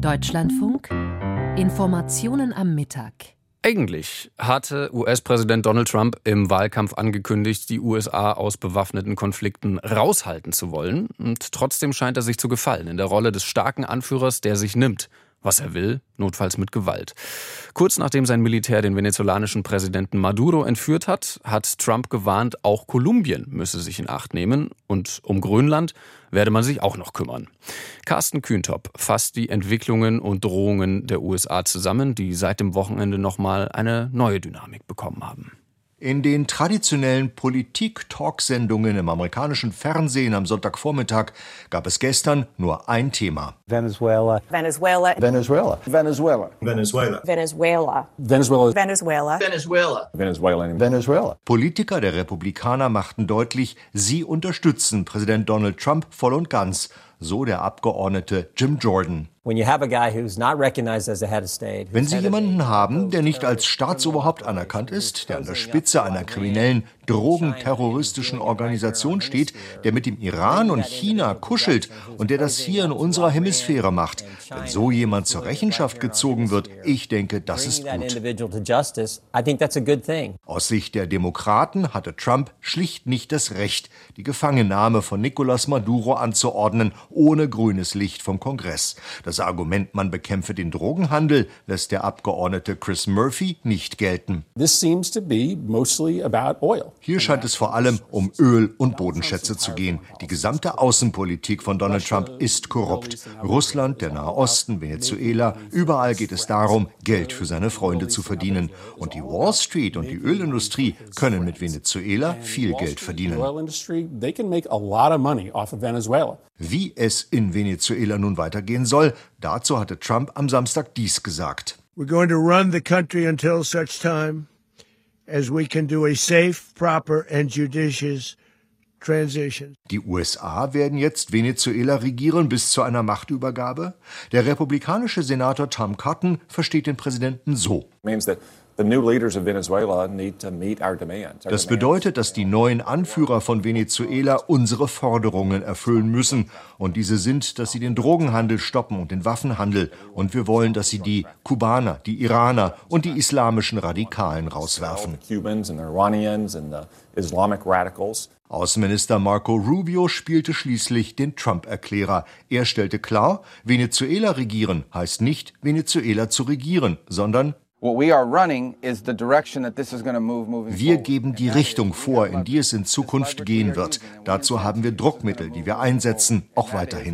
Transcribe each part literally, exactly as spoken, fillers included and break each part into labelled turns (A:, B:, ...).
A: Deutschlandfunk. Informationen am Mittag.
B: Eigentlich hatte U S-Präsident Donald Trump im Wahlkampf angekündigt, die U S A aus bewaffneten Konflikten raushalten zu wollen. Und trotzdem scheint er sich zu gefallen in der Rolle des starken Anführers, der sich nimmt, was er will, notfalls mit Gewalt. Kurz nachdem sein Militär den venezolanischen Präsidenten Maduro entführt hat, hat Trump gewarnt, auch Kolumbien müsse sich in Acht nehmen. Und um Grönland werde man sich auch noch kümmern. Carsten Kühntop fasst die Entwicklungen und Drohungen der U S A zusammen, die seit dem Wochenende nochmal eine neue Dynamik bekommen haben.
C: In den traditionellen Politik-Talksendungen im amerikanischen Fernsehen am Sonntagvormittag gab es gestern nur ein Thema.
D: Venezuela. Venezuela.
E: Venezuela.
D: Venezuela.
E: Venezuela.
D: Venezuela.
E: Venezuela.
D: Venezuela.
E: Venezuela. Venezuela. Venezuela.
C: Politiker der Republikaner machten deutlich, sie unterstützen Präsident Donald Trump voll und ganz. So der Abgeordnete Jim Jordan.
F: Wenn
C: Sie jemanden haben, der nicht als Staatsoberhaupt anerkannt ist, der an der Spitze einer kriminellen, drogenterroristischen Organisation steht, der mit dem Iran und China kuschelt und der das hier in unserer Hemisphäre macht. Wenn so jemand zur Rechenschaft gezogen wird, ich denke, das ist gut. Aus Sicht der Demokraten hatte Trump schlicht nicht das Recht, die Gefangennahme von Nicolás Maduro anzuordnen, ohne grünes Licht vom Kongress. Das Argument, man bekämpfe den Drogenhandel, lässt der Abgeordnete Chris Murphy nicht gelten. Hier scheint es vor allem um Öl- und Bodenschätze zu gehen. Die gesamte Außenpolitik von Donald Trump ist korrupt. Russland, der Nahe Osten, Venezuela, überall geht es darum, Geld für seine Freunde zu verdienen. Und die Wall Street und die Ölindustrie können mit Venezuela viel Geld verdienen. Wie es in Venezuela nun weitergehen soll, dazu hatte Trump am Samstag dies gesagt.
G: We're going to run the country until such time as we can do a safe, proper and judicious transition.
C: Die U S A werden jetzt Venezuela regieren bis zu einer Machtübergabe? Der republikanische Senator Tom Cotton versteht den Präsidenten so. Das bedeutet, dass die neuen Anführer von Venezuela unsere Forderungen erfüllen müssen. Und diese sind, dass sie den Drogenhandel stoppen und den Waffenhandel. Und wir wollen, dass sie die Kubaner, die Iraner und die islamischen Radikalen rauswerfen. Außenminister Marco Rubio spielte schließlich den Trump-Erklärer. Er stellte klar, Venezuela regieren heißt nicht, Venezuela zu regieren, sondern wir geben die Richtung vor, in die es in Zukunft gehen wird. Dazu haben wir Druckmittel, die wir einsetzen, auch weiterhin.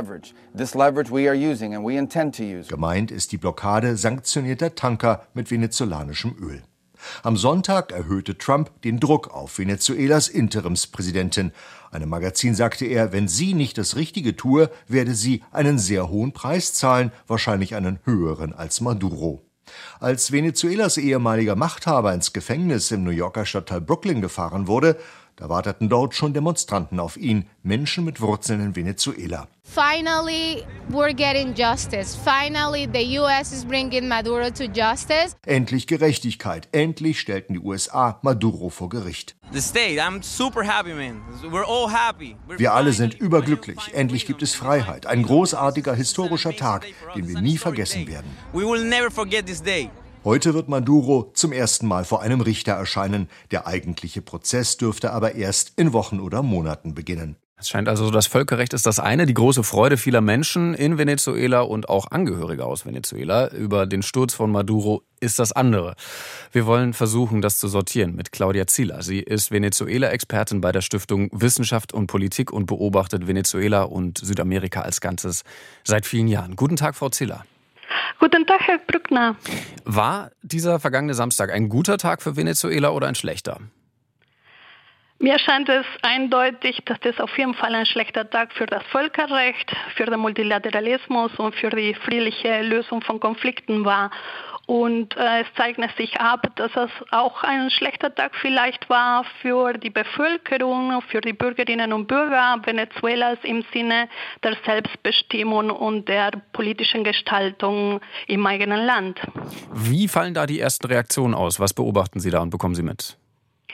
C: Gemeint ist die Blockade sanktionierter Tanker mit venezolanischem Öl. Am Sonntag erhöhte Trump den Druck auf Venezuelas Interimspräsidentin. Einem Magazin sagte er, wenn sie nicht das Richtige tue, werde sie einen sehr hohen Preis zahlen, wahrscheinlich einen höheren als Maduro. Als Venezuelas ehemaliger Machthaber ins Gefängnis im New Yorker Stadtteil Brooklyn gefahren wurde, da warteten dort schon Demonstranten auf ihn, Menschen mit Wurzeln in Venezuela.
H: Finally, we're getting justice. Finally, the U S is bringing Maduro to justice.
C: Endlich Gerechtigkeit. Endlich stellten die U S A Maduro vor Gericht.
I: The state, I'm super happy, man. We're all happy. We're
C: wir alle sind überglücklich. Endlich gibt es Freiheit. Ein großartiger historischer Tag, den wir nie vergessen werden.
I: We will never forget this day.
C: Heute wird Maduro zum ersten Mal vor einem Richter erscheinen. Der eigentliche Prozess dürfte aber erst in Wochen oder Monaten beginnen.
B: Es scheint also, das Völkerrecht ist das eine, die große Freude vieler Menschen in Venezuela und auch Angehörige aus Venezuela über den Sturz von Maduro ist das andere. Wir wollen versuchen, das zu sortieren mit Claudia Zieler. Sie ist Venezuela-Expertin bei der Stiftung Wissenschaft und Politik und beobachtet Venezuela und Südamerika als Ganzes seit vielen Jahren. Guten Tag, Frau Zieler.
J: Guten Tag, Herr Brückner.
B: War dieser vergangene Samstag ein guter Tag für Venezuela oder ein schlechter?
J: Mir scheint es eindeutig, dass das auf jeden Fall ein schlechter Tag für das Völkerrecht, für den Multilateralismus und für die friedliche Lösung von Konflikten war. Und äh, es zeichnet sich ab, dass es auch ein schlechter Tag vielleicht war für die Bevölkerung, für die Bürgerinnen und Bürger Venezuelas im Sinne der Selbstbestimmung und der politischen Gestaltung im eigenen Land.
B: Wie fallen da die ersten Reaktionen aus? Was beobachten Sie da und bekommen Sie mit?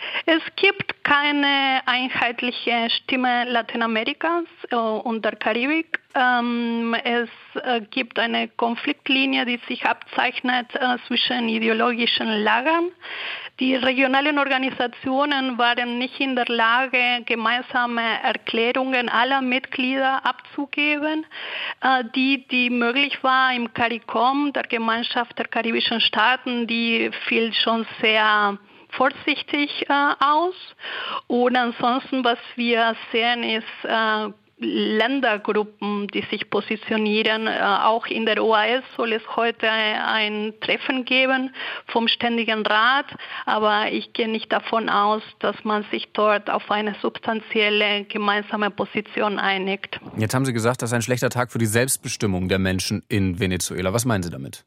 J: Es gibt keine einheitliche Stimme Lateinamerikas äh, und der Karibik. Ähm, es äh, gibt eine Konfliktlinie, die sich abzeichnet äh, zwischen ideologischen Lagern. Die regionalen Organisationen waren nicht in der Lage, gemeinsame Erklärungen aller Mitglieder abzugeben, äh, die, die möglich war im CARICOM, der Gemeinschaft der karibischen Staaten, die fiel schon sehr vorsichtig äh, aus. Und ansonsten, was wir sehen, ist äh, Ländergruppen, die sich positionieren. Äh, auch in der O A S soll es heute ein Treffen geben vom Ständigen Rat, aber ich gehe nicht davon aus, dass man sich dort auf eine substanzielle gemeinsame Position einigt.
B: Jetzt haben Sie gesagt, das ist ein schlechter Tag für die Selbstbestimmung der Menschen in Venezuela. Was meinen Sie damit?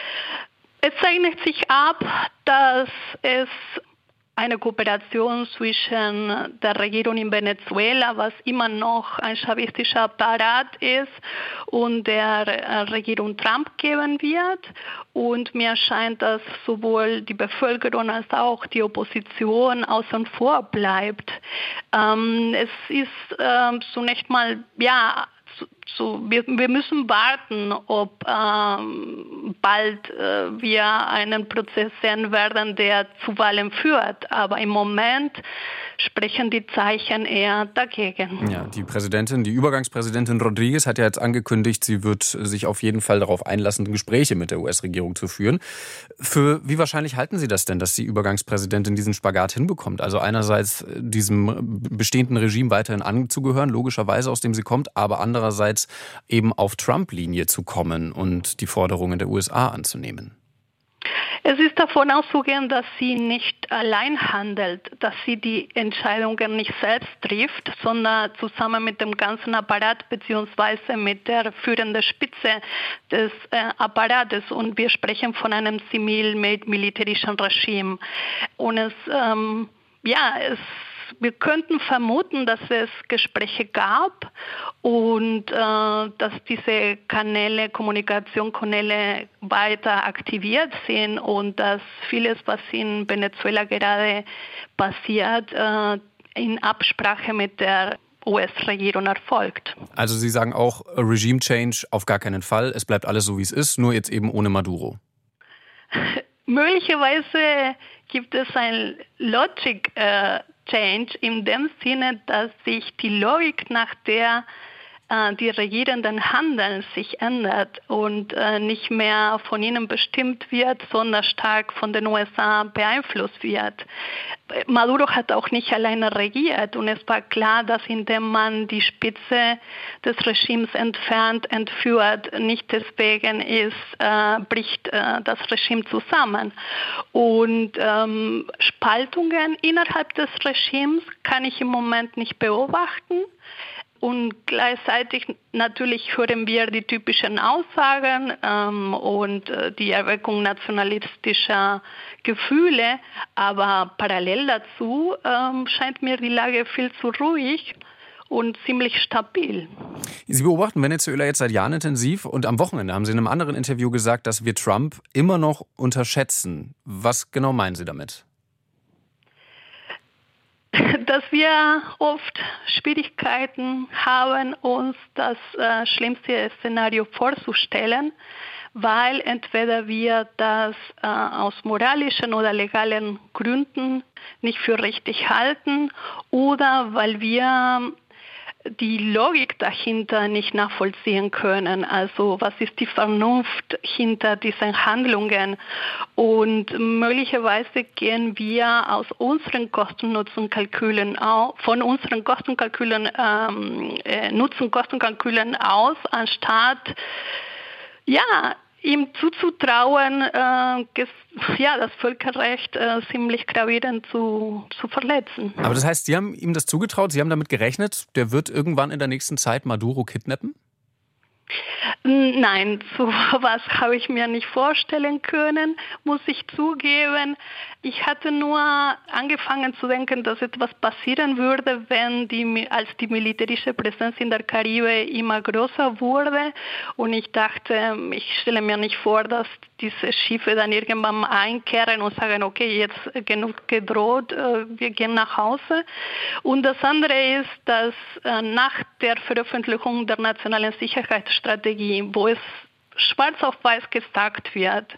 J: Es zeichnet sich ab, dass es eine Kooperation zwischen der Regierung in Venezuela, was immer noch ein chavistischer Apparat ist, und der Regierung Trump geben wird. Und mir scheint, dass sowohl die Bevölkerung als auch die Opposition außen vor bleibt. Ähm, es ist ähm, zunächst mal, ja, So, wir, wir müssen warten, ob ähm, bald äh, wir einen Prozess sehen werden, der zu Wahlen führt. Aber im Moment sprechen die Zeichen eher dagegen.
B: Ja, die Präsidentin, die Übergangspräsidentin Rodriguez hat ja jetzt angekündigt, sie wird sich auf jeden Fall darauf einlassen, Gespräche mit der U S-Regierung zu führen. Für wie wahrscheinlich halten Sie das denn, dass die Übergangspräsidentin diesen Spagat hinbekommt? Also einerseits diesem bestehenden Regime weiterhin anzugehören, logischerweise aus dem sie kommt, aber andererseits eben auf Trump-Linie zu kommen und die Forderungen der U S A anzunehmen.
J: Es ist davon auszugehen, dass sie nicht allein handelt, dass sie die Entscheidungen nicht selbst trifft, sondern zusammen mit dem ganzen Apparat bzw. mit der führenden Spitze des äh, Apparates. Und wir sprechen von einem zivil-militärischen Regime. Und es, ähm, ja, es wir könnten vermuten, dass es Gespräche gab und äh, dass diese Kanäle, Kommunikationskanäle weiter aktiviert sind und dass vieles, was in Venezuela gerade passiert, äh, in Absprache mit der U S-Regierung erfolgt.
B: Also Sie sagen auch, Regime Change auf gar keinen Fall, es bleibt alles so, wie es ist, nur jetzt eben ohne Maduro.
J: Möglicherweise gibt es ein Logic äh, Change in dem Sinne, dass sich die Logik, nach der äh, die Regierenden handeln, sich ändert und äh, nicht mehr von ihnen bestimmt wird, sondern stark von den U S A beeinflusst wird. Maduro hat auch nicht alleine regiert und es war klar, dass indem man die Spitze des Regimes entfernt, entführt, nicht deswegen ist, äh, bricht äh, das Regime zusammen. Und ähm, Spaltungen innerhalb des Regimes kann ich im Moment nicht beobachten. Und gleichzeitig natürlich hören wir die typischen Aussagen ähm, und äh, die Erweckung nationalistischer Gefühle, aber parallel dazu ähm, scheint mir die Lage viel zu ruhig und ziemlich stabil.
B: Sie beobachten Venezuela jetzt seit Jahren intensiv und am Wochenende haben Sie in einem anderen Interview gesagt, dass wir Trump immer noch unterschätzen. Was genau meinen Sie damit?
J: Dass wir oft Schwierigkeiten haben, uns das äh, schlimmste Szenario vorzustellen, weil entweder wir das äh, aus moralischen oder legalen Gründen nicht für richtig halten oder weil wir die Logik dahinter nicht nachvollziehen können. Also was ist die Vernunft hinter diesen Handlungen? Und möglicherweise gehen wir aus unseren Kosten-Nutzen-Kalkülen aus, von unseren Kostenkalkülen, ähm, äh, Nutzen-Kosten-Kalkülen aus, anstatt ja, ihm zuzutrauen, äh, ja, das Völkerrecht äh, ziemlich gravierend zu, zu verletzen.
B: Aber das heißt, Sie haben ihm das zugetraut, Sie haben damit gerechnet, der wird irgendwann in der nächsten Zeit Maduro kidnappen?
J: Nein, so was habe ich mir nicht vorstellen können, muss ich zugeben. Ich hatte nur angefangen zu denken, dass etwas passieren würde, wenn die, als die militärische Präsenz in der Karibik immer größer wurde. Und ich dachte, ich stelle mir nicht vor, dass diese Schiffe dann irgendwann einkehren und sagen, okay, jetzt genug gedroht, wir gehen nach Hause. Und das andere ist, dass nach der Veröffentlichung der nationalen Sicherheitsstrategie, wo es schwarz auf weiß gesagt wird,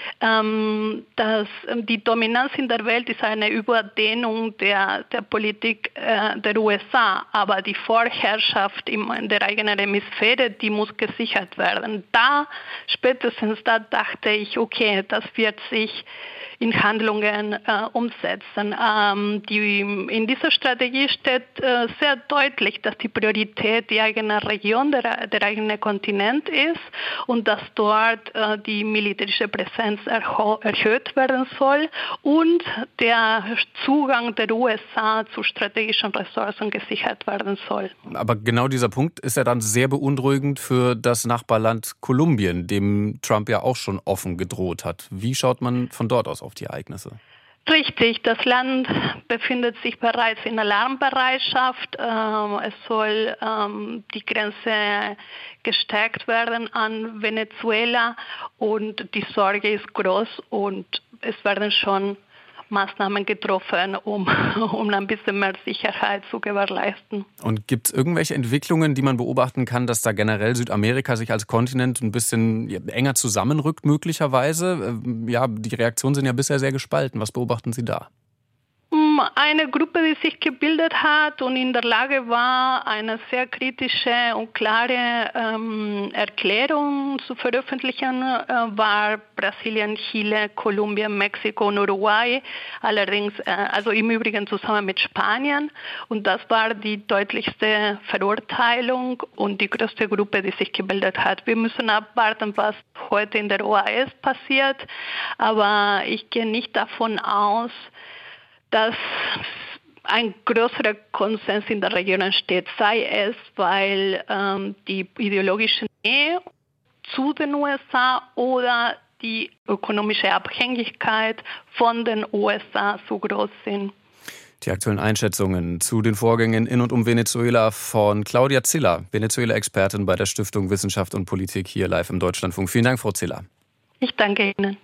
J: ähm, dass die Dominanz in der Welt ist eine Überdehnung der, der Politik äh, der U S A, aber die Vorherrschaft in der eigenen Hemisphäre, die muss gesichert werden. Da, spätestens da dachte ich, okay, das wird sich in Handlungen äh, umsetzen. Ähm, die, in dieser Strategie steht äh, sehr deutlich, dass die Priorität die eigene Region, der, der eigene Kontinent ist und dass dort äh, die militärische Präsenz erho- erhöht werden soll und der Zugang der U S A zu strategischen Ressourcen gesichert werden soll.
B: Aber genau dieser Punkt ist ja dann sehr beunruhigend für das Nachbarland Kolumbien, dem Trump ja auch schon offen gedroht hat. Wie schaut man von dort aus auf die Ereignisse?
J: Richtig, das Land befindet sich bereits in Alarmbereitschaft. Ähm, es soll ähm, die Grenze gestärkt werden an Venezuela und die Sorge ist groß und es werden schon Maßnahmen getroffen, um, um ein bisschen mehr Sicherheit zu gewährleisten.
B: Und gibt es irgendwelche Entwicklungen, die man beobachten kann, dass da generell Südamerika sich als Kontinent ein bisschen enger zusammenrückt möglicherweise? Ja, die Reaktionen sind ja bisher sehr gespalten. Was beobachten Sie da?
J: Eine Gruppe, die sich gebildet hat und in der Lage war, eine sehr kritische und klare ähm, Erklärung zu veröffentlichen, äh, war Brasilien, Chile, Kolumbien, Mexiko und Uruguay. Allerdings, äh, also im Übrigen zusammen mit Spanien. Und das war die deutlichste Verurteilung und die größte Gruppe, die sich gebildet hat. Wir müssen abwarten, was heute in der O A S passiert. Aber ich gehe nicht davon aus, dass ein größerer Konsens in der Region entsteht, sei es, weil ähm, die ideologische Nähe zu den U S A oder die ökonomische Abhängigkeit von den U S A so groß sind.
B: Die aktuellen Einschätzungen zu den Vorgängen in und um Venezuela von Claudia Ziller, Venezuela-Expertin bei der Stiftung Wissenschaft und Politik hier live im Deutschlandfunk. Vielen Dank, Frau Ziller.
J: Ich danke Ihnen.